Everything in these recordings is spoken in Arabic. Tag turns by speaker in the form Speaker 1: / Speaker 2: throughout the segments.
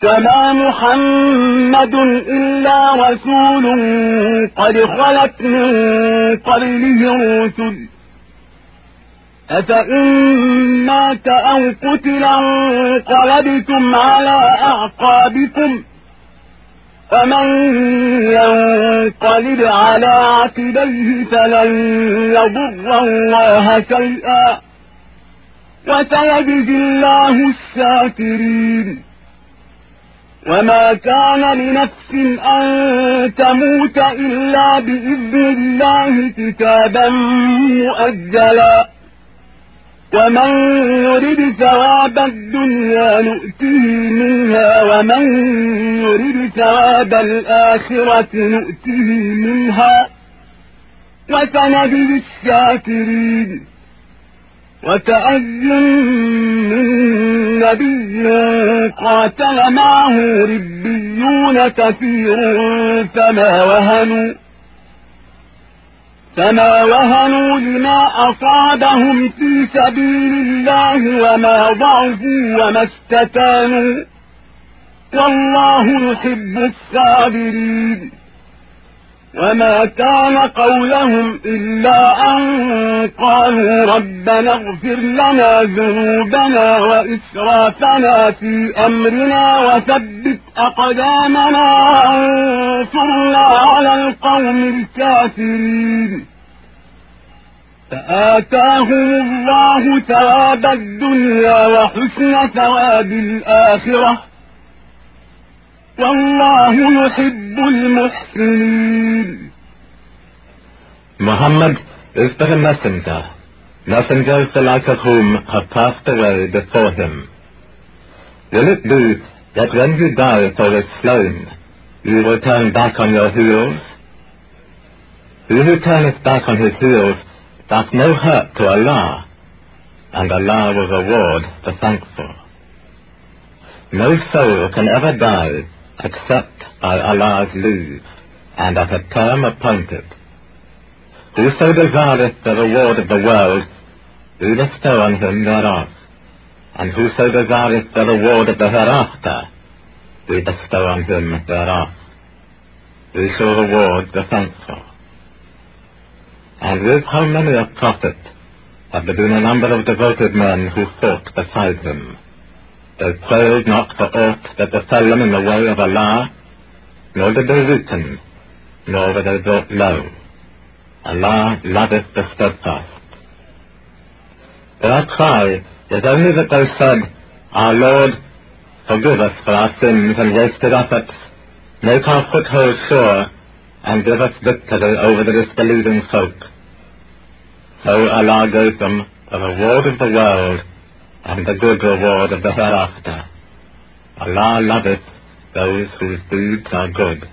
Speaker 1: وما محمد إلا رسول قد خلت من قبله الرسل أفإن مات أو قتل انقلبتم على أعقابكم ومن ينقلب على عقبيه فلن يضر الله شيئا وسيجزي الله الشاكرين. وما كان لنفس أن تموت إلا بإذن الله كتابا مؤجلا ومن يرد ثواب الدنيا نؤته منها ومن يرد ثواب الآخرة نؤته منها وسنجزي الشاكرين. وكأي من نبي قاتل معه ربيون كثير فما وهنوا لما أصابهم في سبيل الله وما ضعفوا وما استكانوا والله يحب الصابرين. وما كان قولهم إلا أن قالوا ربنا اغفر لنا ذنوبنا وإسرافنا في أمرنا وثبت أقدامنا وانصرنا على القوم الكافرين. فآتاهم الله ثواب الدنيا وحسن ثواب الآخرة والله يحب المحسنين.
Speaker 2: Muhammad is but a messenger, messengers the like of whom have passed away before him. Will it be that when you die for its slain, you will turn back on your heels? He who turneth back on his heels doth no hurt to Allah, and Allah will reward the thankful. No soul can ever die except by Allah's leave, and at a term appointed. Whoso desireth the reward of the world, we bestow on him thereof, and whoso desireth the reward of the hereafter, we bestow on him thereof. We shall reward the thankful. And with how many a prophet have there been a number of devoted men who fought beside him? They quailed not for aught that befell them in the way of Allah, nor did they weaken, nor were they brought low. Allah loveth the steadfast. Their cry is only that they said, Our Lord, forgive us for our sins and wasted efforts, make our foothold sure, and give us victory over the disbelieving folk. So Allah gave them the reward of the world, and the good reward of the hereafter. Allah loveth those whose deeds are good.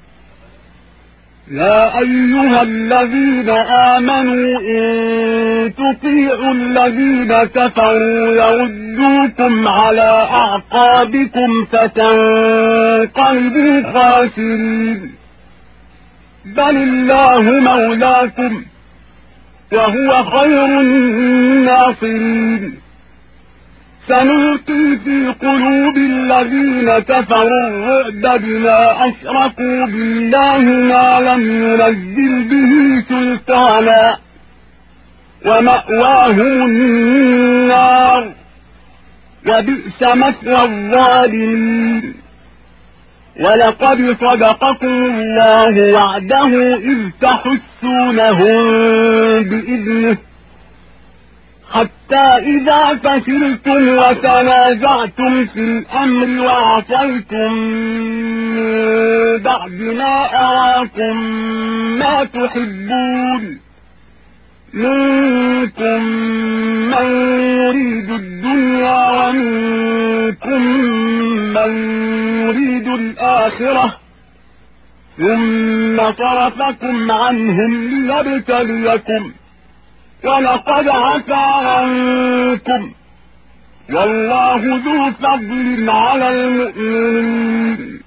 Speaker 1: يا أيها الذين آمنوا إن تطيعوا الذين كفروا يردوكم على أعقابكم فتنقلبوا خاسرين بل الله مولاكم وهو خير الناصرين. سنلقي في قلوب الذين كفروا الرعب بما أشركوا بالله ما لم ينزل به سلطانا ومأواهم النار وبئس مثوى الظالمين. ولقد صدقكم الله وعده إذ تحسونهم بإذنه حتى إذا فشلتم وتنازعتم في الأمر وعصيتم من بعد ما أراكم ما تحبون منكم من يريد الدنيا ومنكم من يريد الآخرة ثم صرفكم عنهم ليبتليكم ولقد عفا عنكم والله ذو فضل على المؤمنين.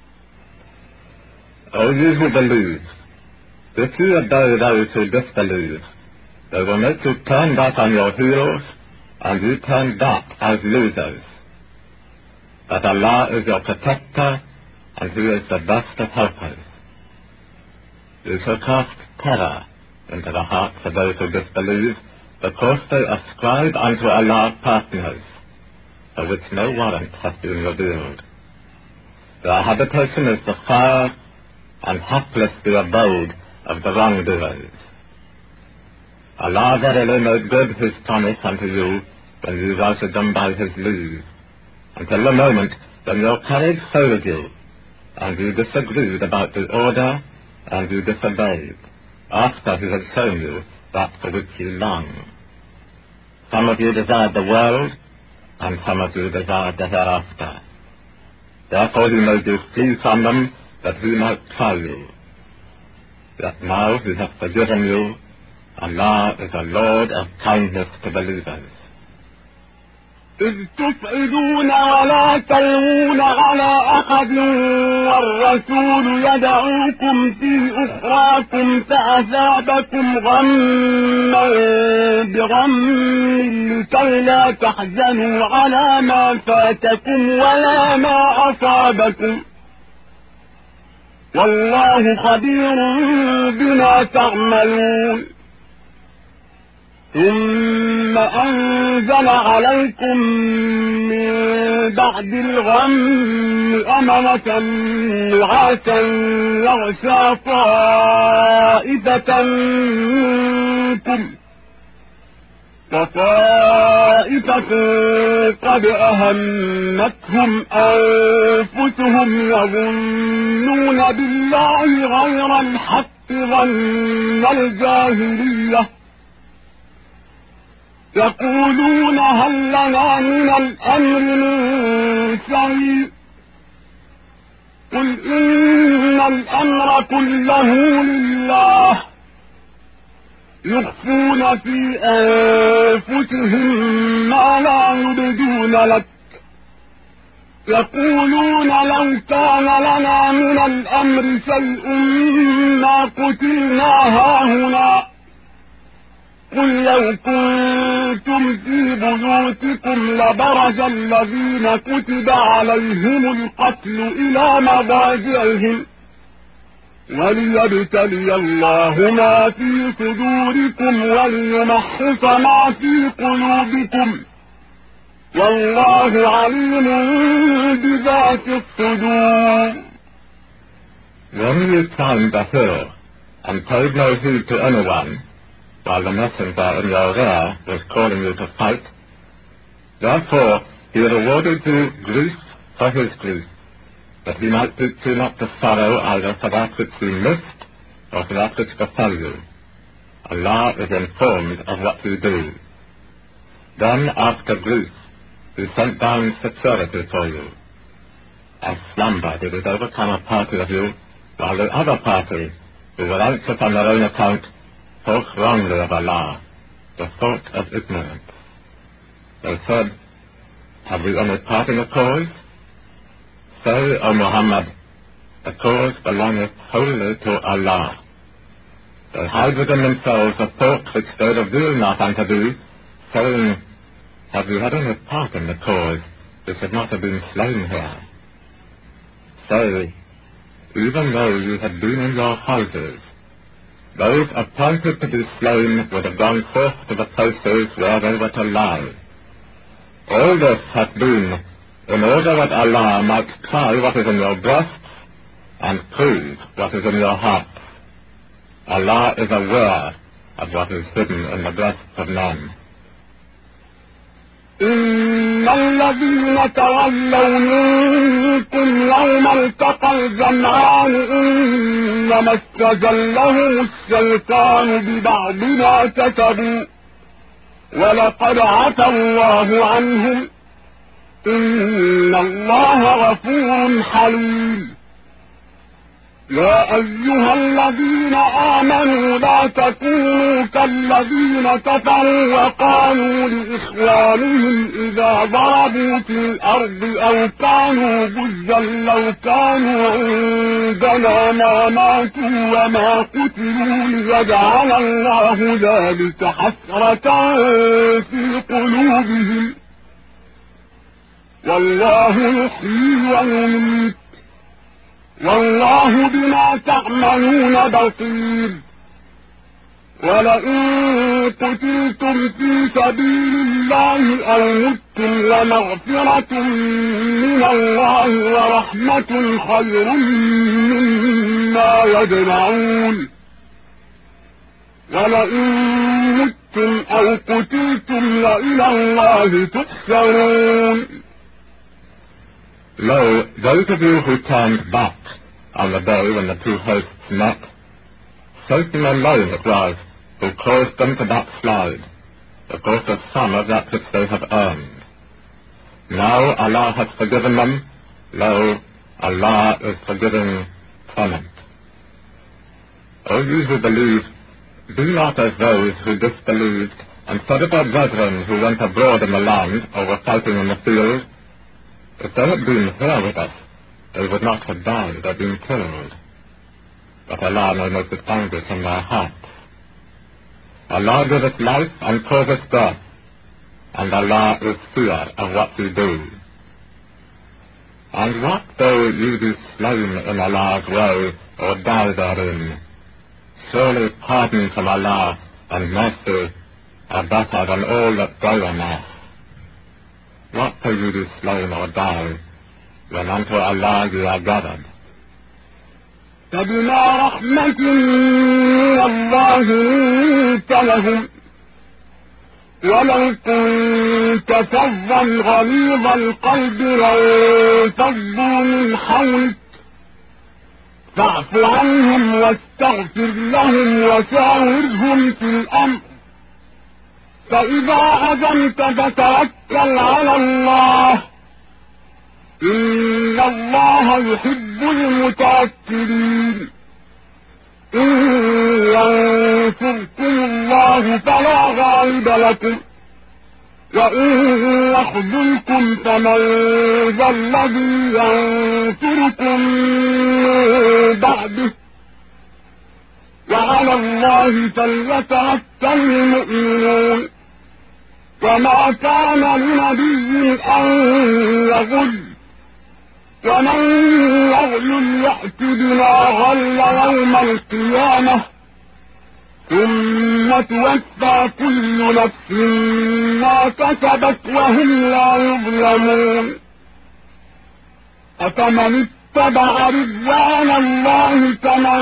Speaker 2: O you who believe, if you obey those who disbelieve, they will make you turn back on your heels, and you turn back as losers. that Allah is your protector and He is the best of helpers. You shall cast terror into the hearts of those who disbelieve, because they ascribe unto Allah partners, for which no warrant hath been revealed. Their habitation is the fire, and hapless the abode of the wrongdoers. Allah verily made good His promise unto you when you routed them by His leave, until the moment when your courage failed you, and you disagreed about the order, and you disobeyed, after He had shown you that for which you long. Some of you desired the world, and some of you desired the hereafter. Therefore He made you flee from them, that He might try you. Yet now He hath forgiven you. Allah is a Lord of kindness to believers.
Speaker 1: إذ تصعدون ولا تلوون على أحد والرسول يدعوكم في أخراكم فأثابكم غما بغم لكي لا تحزنوا على ما فاتكم ولا ما أصابكم والله خبير بما تعملون. ثم أنزل عليكم من بعد الغم أمنة نعاسا يغشى طائفة منكم وطائفة قد أهمتهم أنفسهم يظنون بالله غير الحق ظن الجاهلية يقولون هل لنا من الأمر من شيء قل إن الأمر كله لله يخفون في أنفسهم ما لا يبدون لك يقولون لو كان لنا من الأمر شيء ما قتلنا هاهنا قل لو كنتم في بيوتكم لبرز الذين كتب عليهم القتل إلى مضاجعهم وليبتلي الله ما في صدوركم وليمحص ما في قلوبكم والله عليم بذات الصدور.
Speaker 2: When you climbed the hill and paid no heed to anyone, while the messenger in your rear was calling you to fight, therefore He rewarded you grief for His grief, that He might teach you not to sorrow either for that which you missed or for that which befell you. Allah is informed of what you do. Then, after grief, He sent down security for you. As slumber did it overcome a party of you, while the other party, who were anxious on their own account, spoke wrongly of Allah, the thought of ignorance. They said, have we any part in the cause? Say, O Muhammad, the cause belongeth wholly to Allah. They hide within themselves a thought which they reveal not unto thee, saying, have you had any part in the cause which had not have been slain here? Say, even though you had been in your houses, those appointed to be slain would have gone forth to the places where they were to lie. All this hath been in order that Allah might try what is in your breasts and prove what is in your hearts. Allah is aware of what is hidden in the breasts of men.
Speaker 1: إن الذين تولوا منكم يوم التقى الجمعان إنما استزلهم الشيطان ببعض ما كسبوا ولقد عفا الله عنهم إن الله غفور حليم. يا أيها الذين آمنوا لا تكونوا كالذين كفروا وقالوا لإخوانهم إذا ضربوا في الأرض أو كانوا غزا لو كانوا عندنا ما ماتوا وما قتلوا ليجعل الله ذلك حسرة في قلوبهم والله يحيي ويميت، والله بما تعملون بصير. ولئن قتلتم في سبيل الله أو متم لمغفرة من الله ورحمة خير مما يجمعون. ولئن متم أو قتلتم لإلى الله تحشرون.
Speaker 2: Lo, those of you who turned back on the day when the two hosts met, Satan alone it was who caused them to backslide, because of some of that which they have earned. Now Allah has forgiven them. Lo, Allah is forgiving clement. O you who believe, be not as those who disbelieved and said of their brethren who went abroad in the land or were fighting in the field, if they had been here with us, they would not have died or been killed. But Allah may make it anguish in their hearts. Allah giveth life and causeth death, and Allah is seer of what you do. And what though you be slain in Allah's way, or die therein? Surely pardon from Allah and mercy are better than all that go amiss. What though you be slain or die, when unto Allah you are gathered?
Speaker 1: فبما رحمة من الله لنت لهم، ولو كنت فظا غليظ القلب لانفضوا من حولك، فاعف عنهم واستغفر لهم وشاورهم في الأمر، فإذا عزمت فتوكل على الله، إن الله يحب المتوكلين. إن ينصركم الله فلا غالب لكم، وإن يخذلكم فمن ذا الذي ينصركم من بعده، وعلى الله فليتوكل المؤمنون. وما كان لنبي أن يغل، ومن يغل يأت بما غل يوم القيامة، ثم توفى كل نفس ما كسبت وهم لا يظلمون. أفمن اتبع رضوان الله كمن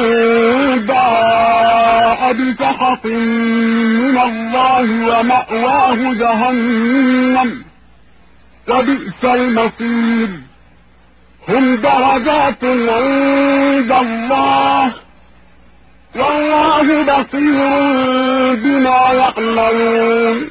Speaker 1: باء بسخط من الله ومأواه جهنم، وبئس المصير. هم درجات عند الله، والله بصير بما يعملون.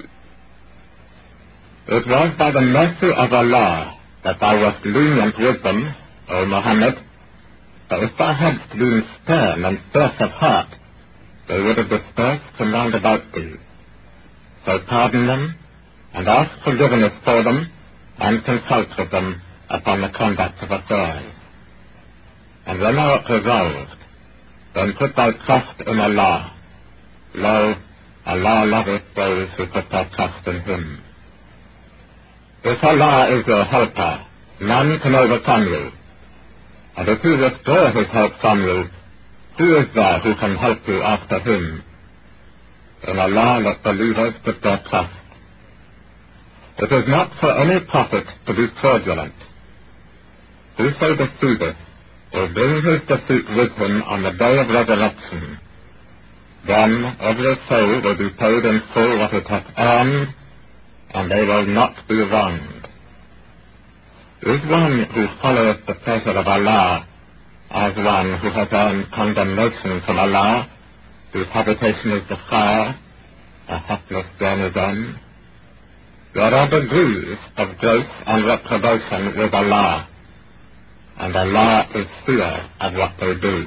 Speaker 2: It was by the mercy of Allah that thou wast lenient with them, O Muhammad, that if thou hadst been stern and fierce of heart, they would have dispersed from round about thee. So pardon them, and ask forgiveness for them, and consult with them upon the conduct of affairs. And when thou art resolved, then put thy trust in Allah. Lo, Allah loveth those who put their trust in Him. If Allah is your helper, none can overcome you. And if He withdraw His help from you, who is there who can help you after Him? In Allah let believers put their trust. It is not for any prophet to be fraudulent. Whoso deceiveth will bring his deceit with him on the day of resurrection. Then every soul will be paid in full what it hath earned, and they will not be wronged. Is one who followeth the pleasure of Allah as one who has earned condemnation from Allah, whose habitation is the fire, a hapless denizen? There are degrees of grace and reprobation with Allah, and Allah is seer of what they do.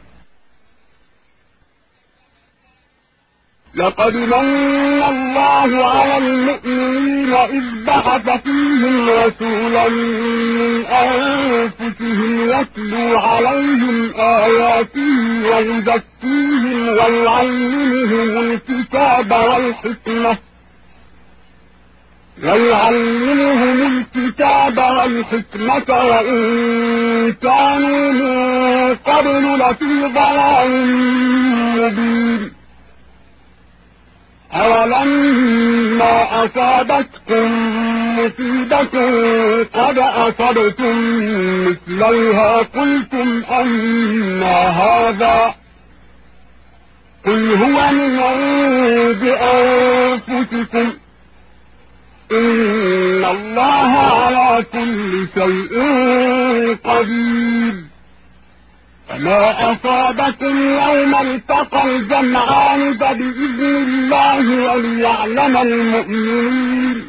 Speaker 1: لقد من الله على المؤمنين إذ بعث فيهم رسولا من أنفسهم يتلو عليهم آياته ويزكيهم ويعلمهم الكتاب والحكمة ويعلمهم الكتاب والحكمة وإن كانوا من قبل لفي ضلال مبين. أولما أصابتكم مصيبة قد أصبتم مثليها قلتم أنى هذا قل هو من عند أنفسكم إن الله على كل شيء قدير. فما أصابكم يوم التقى الجمعان فبإذن الله وليعلم المؤمنين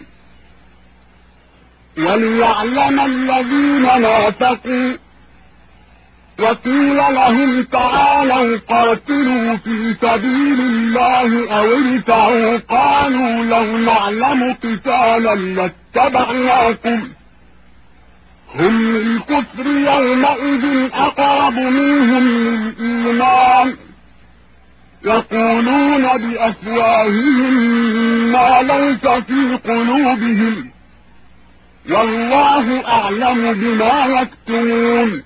Speaker 1: وليعلم الذين نافقوا. وقيل لهم تعالوا قاتلوا في سبيل الله أو ادفعوا قالوا لو نعلم قتالا لاتبعناكم هم للكفر يومئذ أقرب منهم للإيمان يقولون بأفواههم ما ليس في قلوبهم والله أعلم بما يكتمون.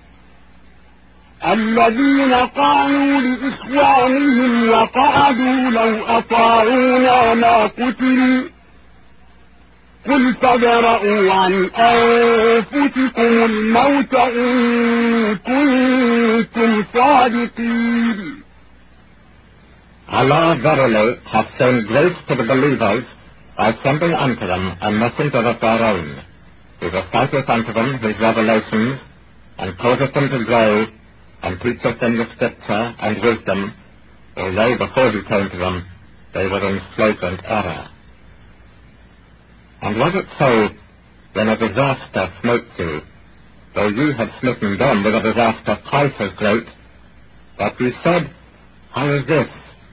Speaker 1: الذين قالوا لإخوانهم وقعدوا لو أطاعونا ما قتلوا قل فادرءوا عن أنفسكم الموت إن كنتم صادقين.
Speaker 2: Allah verily hath shown grace to the believers by sending unto them a messenger of their own, who reciteth unto them his revelations, and causeth them to grow, and teacheth them the scripture and wisdom, although before he came to them they were in flagrant error. And was it so, when a disaster smote you, though you had smitten them with a disaster twice as great, that you said, how is this?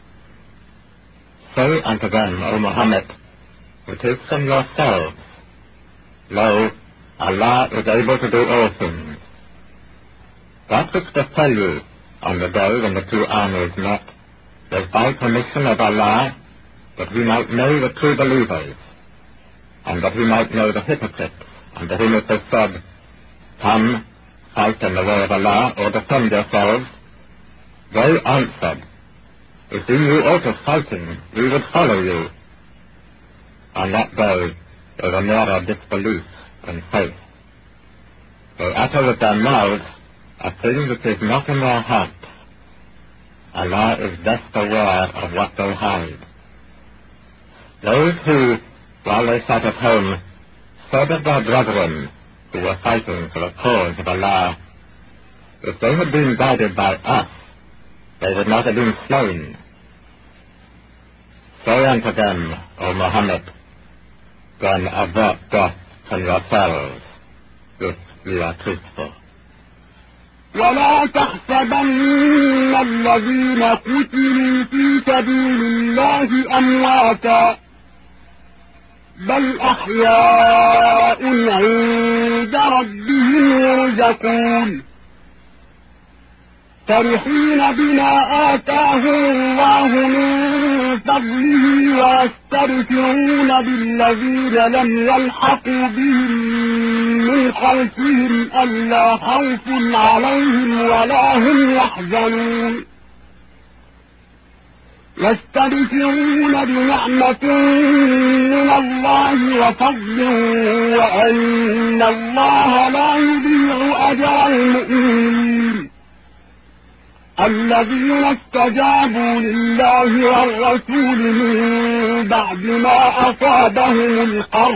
Speaker 2: Say unto them, O Muhammad, it is from yourselves. Lo, Allah is able to do all things. That which befell you on the day when the two armies met was by permission of Allah, that he might know the true believers, and that he might know the hypocrites, unto whom it was said, come, fight in the way of Allah, or defend yourselves. They answered, if we knew aught of fighting, we would follow you. On that day they were nearer disbelief than faith. They utter with their mouths a thing which is not in their hearts. Allah is best aware of what they hide. Those who, while they sat at home, said of their brethren who were fighting for the cause of Allah, if they had been guided by us, they would not have been slain. Say unto them, O Muhammad, then avert death from yourselves, if you are truthful.
Speaker 1: ولا تحسبن الذين قتلوا في سبيل الله أمواتا بل أحياء عند ربهم يرزقون فرحين بما آتاهم الله من فضله ويستبشرون بالذين لم يلحقوا بهم من خلفهم ألا خوف عليهم ولا هم يحزنون يستبشرون بنعمة من الله وفضل وأن الله لا يضيع أجر المؤمنين الذين استجابوا لله والرسول من بعد ما أصابهم القرح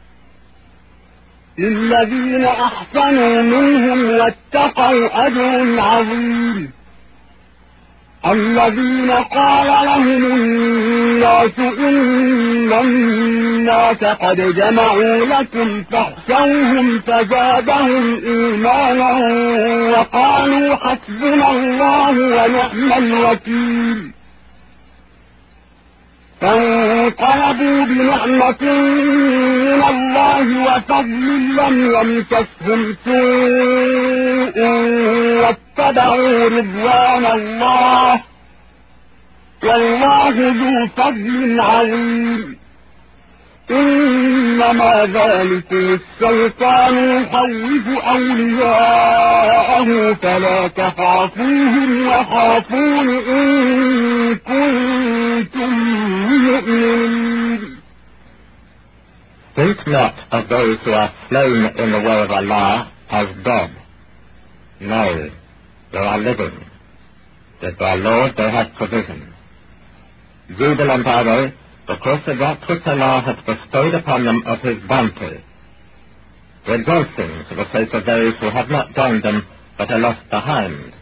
Speaker 1: للذين أحسنوا منهم واتقوا أجر عظيم الذين قال لهم الناس إن الناس قد جمعوا لكم فاخشوهم فزادهم إيمانا وقالوا حسبنا الله ونعم الوكيل فانقلبوا بنعمة من الله وفضل لم يمسسهم سوء واتبعوا رضوان الله والله ذو فضل عظيم إنما ذلكم الشيطان يخوف أولياءه فلا تخافوهم وخافون إن كنتم مؤمنين.
Speaker 2: Think not of those who are slain in the way of Allah as dead. No, they are living. That their Lord they have provision. Jubilant are they, because of that which Allah hath bestowed upon them of His bounty, rejoicing for the sake of those who have not joined them but are left behind.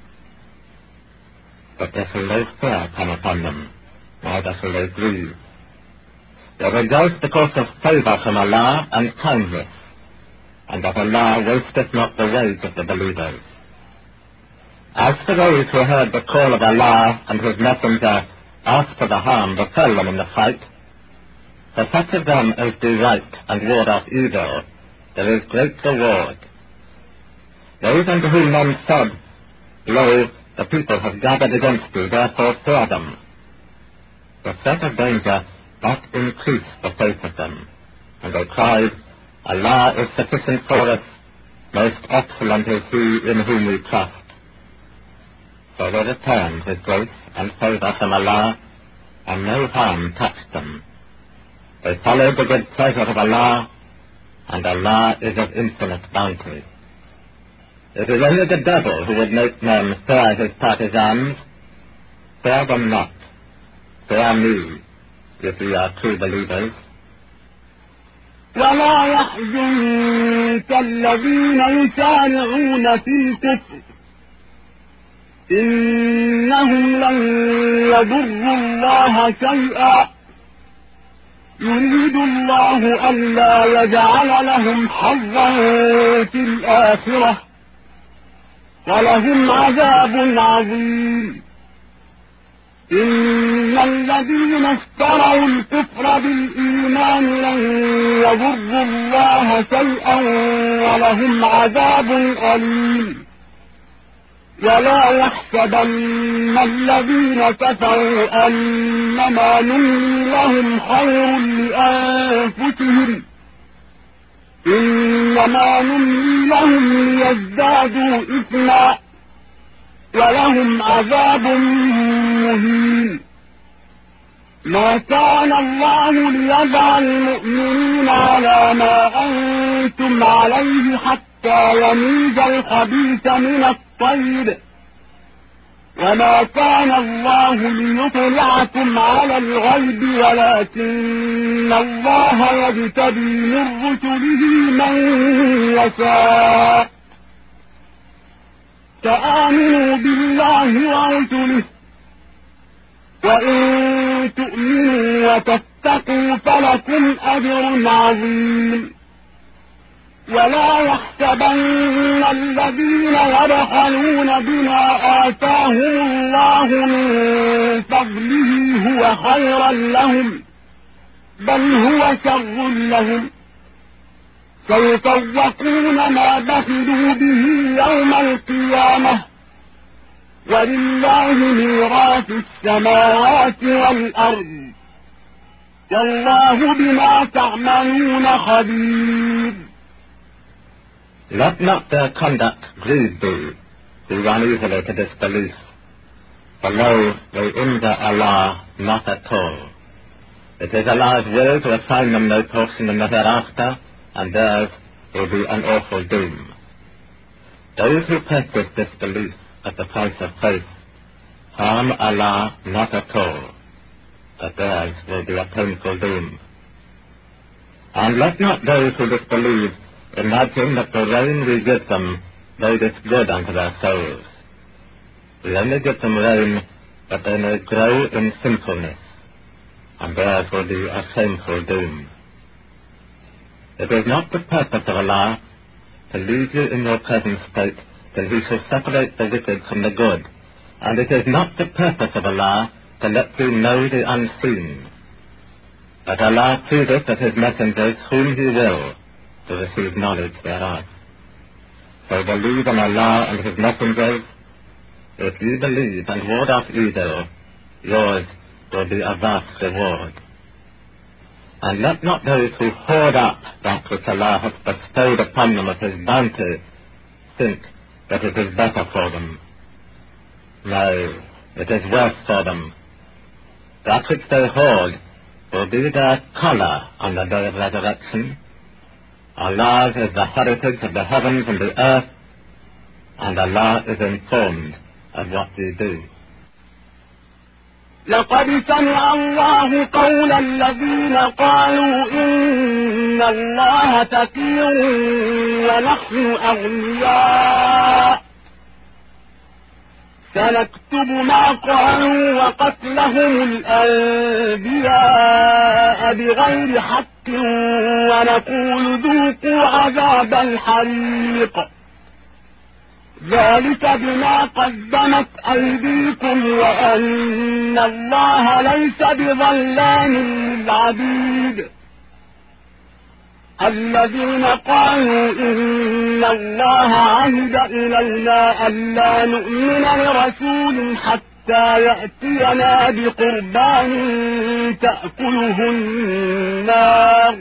Speaker 2: But there shall no fear come upon them, neither shall they grieve. They rejoice because of favour from Allah and kindness, and that Allah wasteth not the wage of the believers. As for those who heard the call of Allah and His messenger asked for the harm befell them in the fight, for such of them as do right and ward off evil, there is great reward. Those unto whom men said, Lo, the people have gathered against you, therefore fear them. The threat of danger but increased the faith of them, and they cried, Allah is sufficient for us, most excellent is He in whom we trust. So they returned with grace and favour from Allah, and no harm touched them. They followed the good pleasure of Allah, and Allah is of infinite bounty. It is only the devil who would make men fear his partisans. Fear them not. Fear me, if ye are true believers.
Speaker 1: ولا يحزنك الذين يسارعون في الكفر إنهم لن يضروا الله شيئا يريد الله ألا يجعل لهم حظا في الآخرة ولهم عذاب عظيم. إن الذين اشتروا الكفر بالإيمان لن يضروا الله شيئا ولهم عذاب أليم. ولا يحسبن الذين كفروا أنما نملي لهم خير لأنفسهم إنما نملي لهم ليزدادوا إثما ولهم عذاب مهين. ما كان الله ليضع المؤمنين على ما أنتم عليه حتى يميز الخبيث من الطيب وما كان الله ليطلعكم على الغيب ولكن الله يجتبي من رسله من يشاء. فآمنوا بالله ورسله وإن تؤمنوا وتتقوا فلكم أجر عظيم. ولا يحسبن الذين يبخلون بما آتاهم الله من فضله هو خيرا لهم بل هو شر لهم سيطوقون ما بخلوا به يوم القيامة ولله ميراث السماوات والأرض والله بما تعملون خبير.
Speaker 2: Let not their conduct grieve thee, who run easily to disbelief. For lo, they injure Allah not at all. It is Allah's will to assign them no portion in the hereafter, and theirs will be an awful doom. Those who practice disbelief at the price of faith harm Allah not at all, but theirs will be a painful doom. And let not those who disbelieve imagine that the rain we give them bodeth good unto their souls. We only give them rain that they may grow in sinfulness, and theirs will be a shameful doom. It is not the purpose of Allah to leave you in your present state till He shall separate the wicked from the good, and it is not the purpose of Allah to let you know the unseen. But Allah chooseth of His messengers whom He will to receive knowledge thereof. So believe in Allah and His messengers. If you believe and ward off evil, yours will be a vast reward. And let not those who hoard up that which Allah hath bestowed upon them of His bounty think that it is better for them. No, it is worse for them. That which they hoard will be their colour on the day of resurrection. Allah is the heritage of the heavens and the earth, and Allah is informed of what you do.
Speaker 1: لقد سمع الله قول الذين قالوا إن الله فقير ونحن أغنياء سنكتب ما قالوا وقتلهم الأنبياء بغير حق ونقول ذوقوا عذاب الحريق ذلك بما قدمت أيديكم وأن الله ليس بظلام للعبيد الذين قالوا إن الله عهد إلينا ألا نؤمن لرسول حتى يأتينا بقربان تأكله النار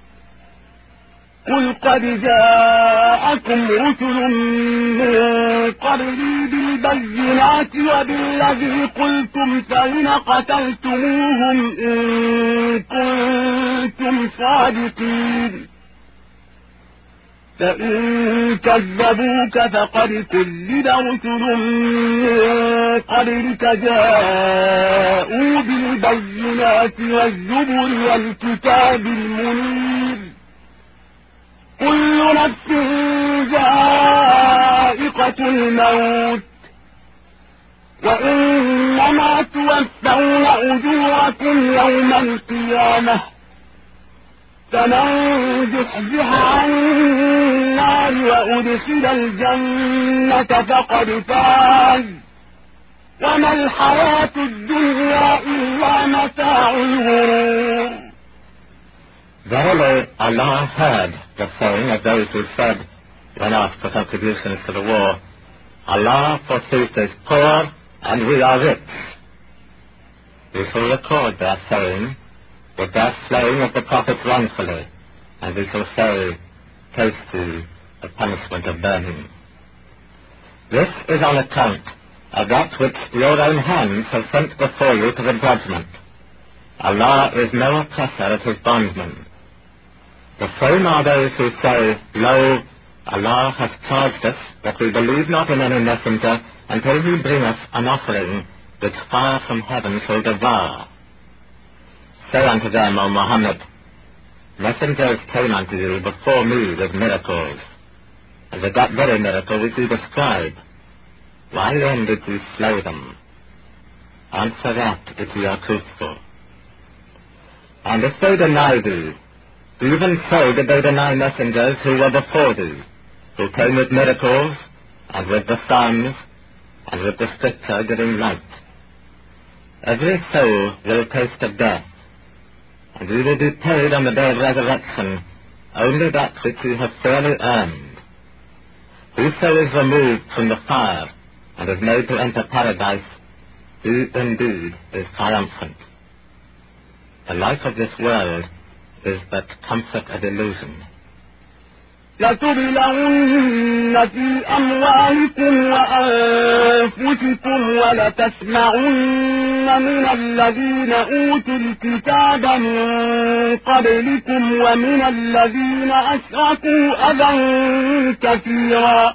Speaker 1: قل قد جاءكم رسل من قبلي بالبينات وبالذي قلتم فإن قتلتموهم إن كنتم صادقين فإن كذبوك فقد كذب رسل من قبلك جاءوا بالبينات والزبر والكتاب المنير كل نفس ذائقة الموت وإنما توفون أجوركم يوم القيامة فمن زحزح عن النار وأدخل الجنة فقد فاز وما الحياة الدنيا إلا متاع الغرور.
Speaker 2: Verily, Allah heard the saying of those who said, when asked for contributions to the war, Allah forsooth is poor and we are rich. We shall record their saying with their slaying of the prophets wrongfully, and we shall say, taste you the punishment of burning. This is on account of that which your own hands have sent before you to the judgment. Allah is no oppressor of His bondmen. The same are those who say, Lo, Allah hath charged us that we believe not in any messenger until He bring us an offering which fire from heaven shall devour. Say unto them, O Muhammad, messengers came unto you before me with miracles, and with that very miracle which you describe. Why then did you slay them? Answer that if you are truthful. And if they deny thee, even so did they deny messengers who were before thee, who came with miracles, and with the signs, and with the scripture giving light. Every soul will taste of death, and you will be paid on the day of resurrection only that which you have fairly earned. Whoso is removed from the fire, and is made to enter paradise, he indeed is triumphant. The life of this world is but comfort and illusion.
Speaker 1: لتبلغن في أموالكم وأنفسكم ولتسمعن من الذين أوتوا الكتاب من قبلكم ومن الذين أشركوا أذى كثيرا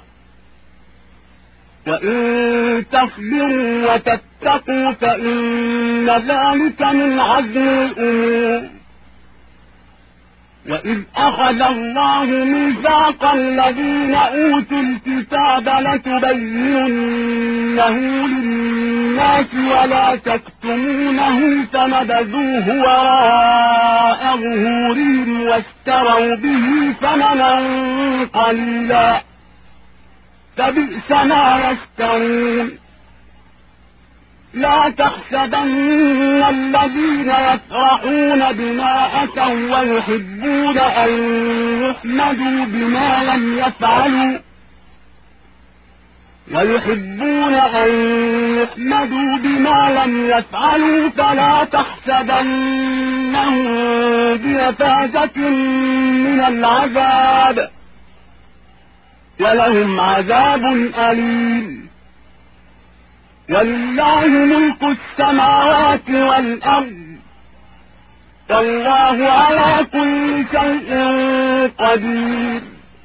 Speaker 1: وإن تصبروا وتتقوا فإن ذلك من عزم الأمور. وإذ أخذ الله ميثاق الذين أوتوا الكتاب لتبيننه للناس ولا تكتمونه فنبذوه وراء ظهورهم واشتروا به ثمنا قليلا فبئس ما يشترون. لا تحسبن الذين يفرحون بما أتوا ويحبون أن يحمدوا بما لم يفعلوا فلا تحسبن لنذيقنهم بمفازة من العذاب ولهم عذاب أليم. ولله ملك السماوات والأرض والله على كل شيء قدير.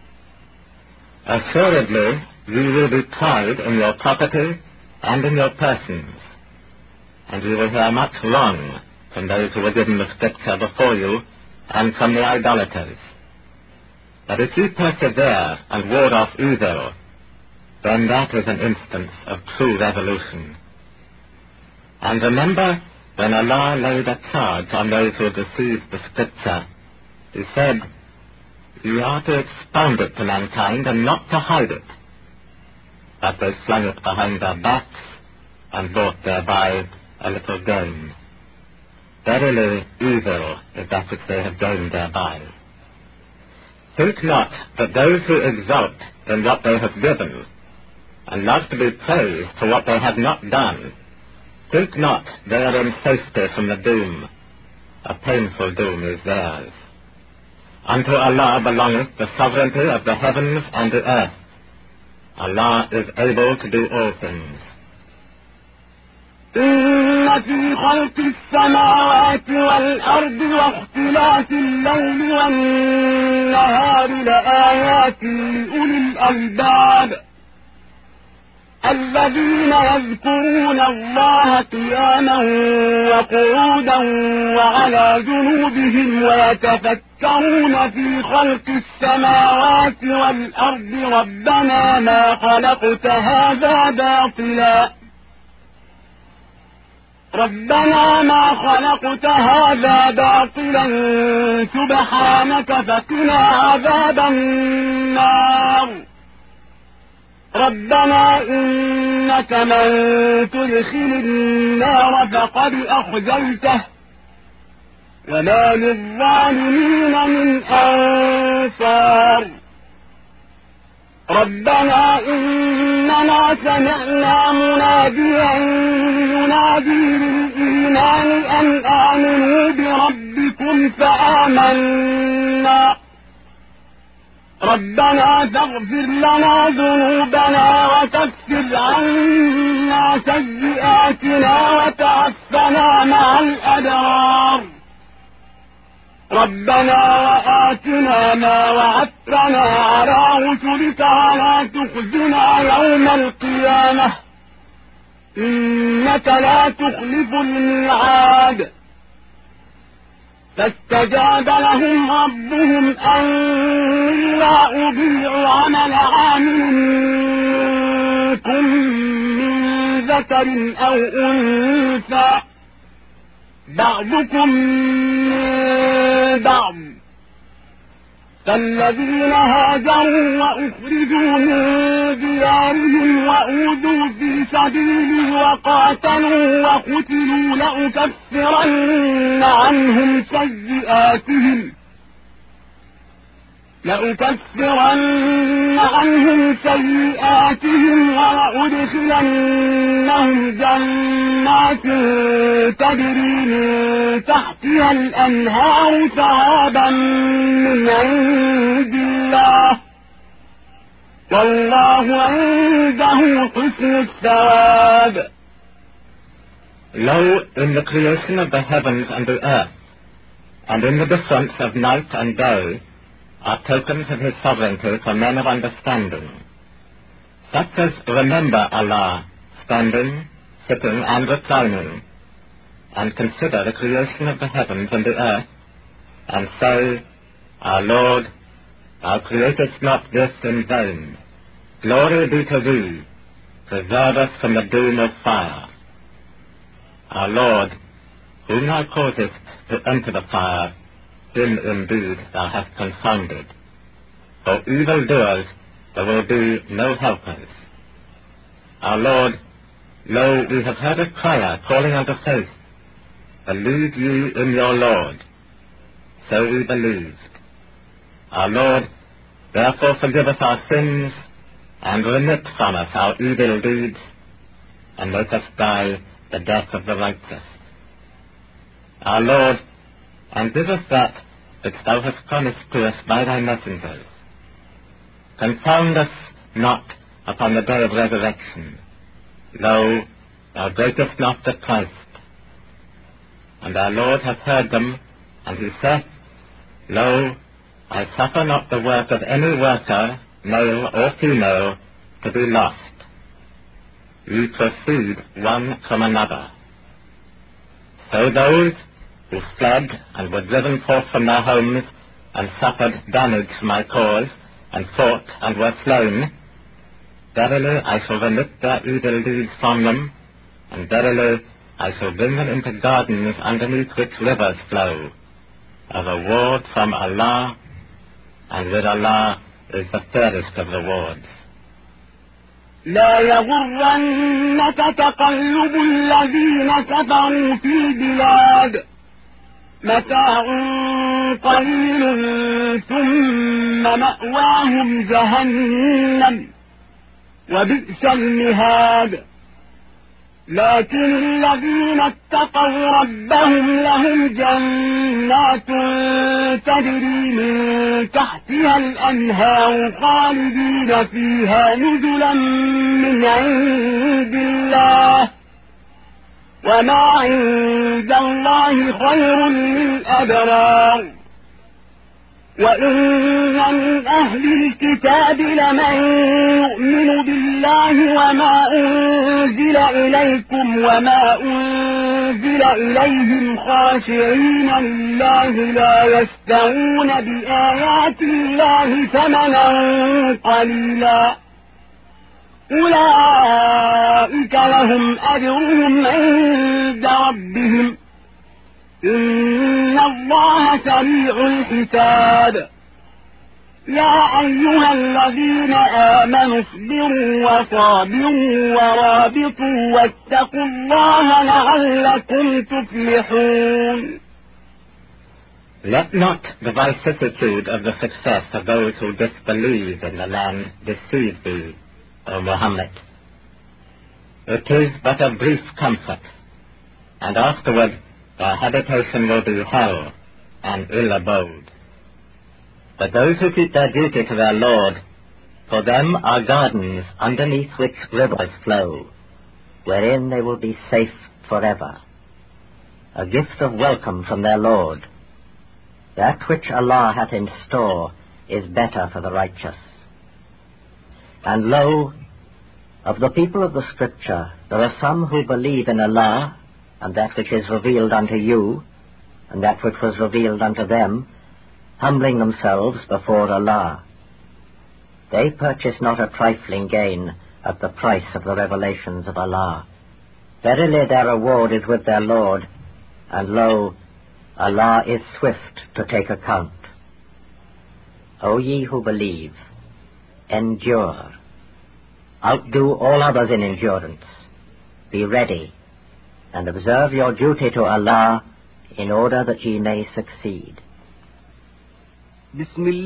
Speaker 2: Assuredly, you will be tried in your property and in your persons, and you will hear much wrong from those who were given the scripture before you and from the idolaters. But if you persevere and ward off evil, then that is an instance of true revolution. And remember, when Allah laid a charge on those who had received the scripture, He said, you are to expound it to mankind and not to hide it. But they flung it behind their backs and bought thereby a little gain. Verily evil is that which they have gained thereby. Think not that those who exult in what they have given, and love to be praised for what they have not done, think not they are in safety from the doom. A painful doom is theirs. Unto Allah belongeth the sovereignty of the heavens and the earth. Allah is able to do all things.
Speaker 1: إن في خلق السماوات والأرض واختلاف الليل والنهار لآيات لأولي الألباب الذين يذكرون الله قياما وقعودا وعلى جنوبهم ويتفكرون في خلق السماوات والأرض ربنا ما خلقت هذا باطلا سبحانك فقنا عذاب النار. ربنا إنك من تدخل النار فقد أخزيته وما للظالمين من أنصار. ربنا إننا سمعنا مناديا ينادي للإيمان أن آمنوا بربكم فآمنا. ربنا فاغفر لنا ذنوبنا وكفر عنا سيئاتنا وتوفنا مع الأبرار. ربنا وآتنا ما وعدتنا على رسلك ولا تخزنا يوم القيامة إنك لا تخلف الميعاد. فاستجاب لهم ربهم أني لا أضيع عمل عامل منكم من ذكر أو أنثى بعضكم من بعض. فالذين هاجروا وأخرجوا من ديارهم وأوذوا في سبيلي وقاتلوا وقتلوا لأكفرن عنهم سيئاتهم ولأدخلنهم جنات تجري من تحتها الأنهار ثوابا من عند الله والله عنده حسن الثواب.
Speaker 2: Lo, in the creation of the heavens and the earth, and in the difference of night and day, are tokens of His sovereignty for men of understanding, such as remember Allah, standing, sitting and reclining, and consider the creation of the heavens and the earth, and say, Our Lord, Thou createdst not this in vain. Glory be to Thee, preserve us from the doom of fire. Our Lord, whom Thou causest to enter the fire, him indeed Thou hast confounded. For evildoers there will be no helpers. Our Lord, lo, we have heard a crier calling unto faith. Believe ye in your Lord. So we believed. Our Lord, therefore forgive us our sins, and remit from us our evil deeds, and make us die the death of the righteous. Our Lord, and give us that which thou hast promised to us by thy messengers. Confound us not upon the day of resurrection. Lo, thou breakest not the Christ. And our Lord hath heard them, and he saith, Lo, I suffer not the work of any worker, male or female, to be lost. Ye proceed one from another. So those who fled and were driven forth from their homes, and suffered damage for my cause, and fought and were slain, verily I shall remit their evil deeds from them, and verily I shall bring them into gardens underneath which rivers flow, a reward from Allah, and with Allah is the fairest of rewards.
Speaker 1: لا يغرنك تقلب الذين كفروا في البلاد متاع قليل ثم مأواهم جهنم وبئس المهاد لكن الذين اتقوا ربهم لهم جنات تجري من تحتها الأنهار خالدين فيها نزلا من عند الله وما عند الله خير للأبرار وإن من أهل الكتاب لمن يؤمن بالله وما أنزل إليكم وما أنزل إليهم خاشعين لله لا يشترون بآيات الله ثمنا قليلا أولئك لهم أجرهم عند ربهم إن الله سريع الحساب يا أيها الذين آمنوا اصبروا وصابروا ورابطوا واتقوا الله لعلكم تفلحون.
Speaker 2: Let not the vicissitude of the success of those who disbelieve in the land deceive thee, O Muhammad. It is but a brief comfort, and afterward their habitation will be hell, an ill abode. But those who keep their duty to their Lord, for them are gardens underneath which rivers flow, wherein they will be safe forever. A gift of welcome from their Lord. That which Allah hath in store is better for the righteous. And lo, of the people of the Scripture there are some who believe in Allah, and that which is revealed unto you, and that which was revealed unto them, humbling themselves before Allah. They purchase not a trifling gain at the price of the revelations of Allah. Verily their reward is with their Lord, and lo, Allah is swift to take account. O ye who believe, endure. Outdo all others in endurance. Be ready, and observe your duty to Allah in order that ye may succeed.